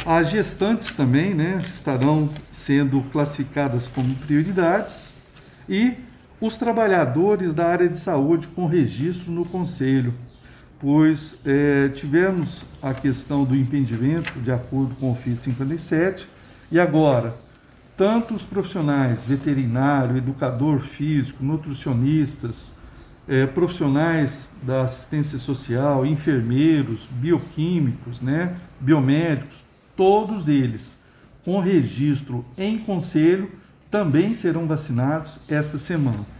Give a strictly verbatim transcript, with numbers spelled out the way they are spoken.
As gestantes também, né, estarão sendo classificadas como prioridades e os trabalhadores da área de saúde com registro no Conselho, pois é, tivemos a questão do impedimento de acordo com o ofício cinquenta e sete e agora tanto os profissionais veterinário, educador físico, nutricionistas, é, profissionais da assistência social, enfermeiros, bioquímicos, né, biomédicos, todos eles com registro em conselho também serão vacinados esta semana.